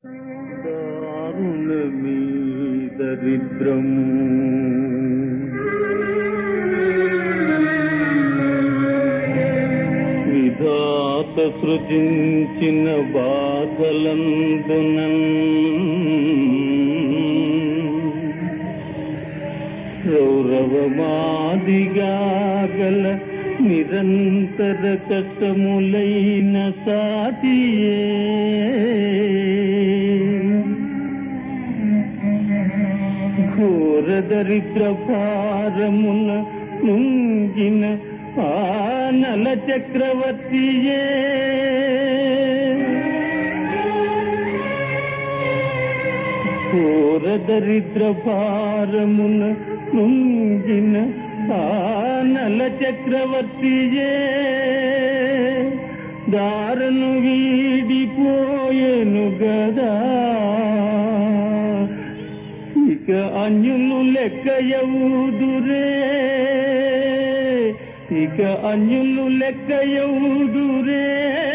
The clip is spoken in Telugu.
దారుణమీ దరిద్రము విధాత సృజించిన బాధలందునన్ రౌరవమాదిగా గల నిరంతర కష్టములైన సాటియే ఘోర దరిద్ర భారమున ముంగిన ఆనల చక్రవర్తియే ఘోర దరిద్ర భారమున ముంగిన ఆనల చక్రవర్తియే దారను వీడిపోయెను గదా ఇక అన్యులు లెక్కయవుదురే ఇక అన్యులు లెక్కయవుదురే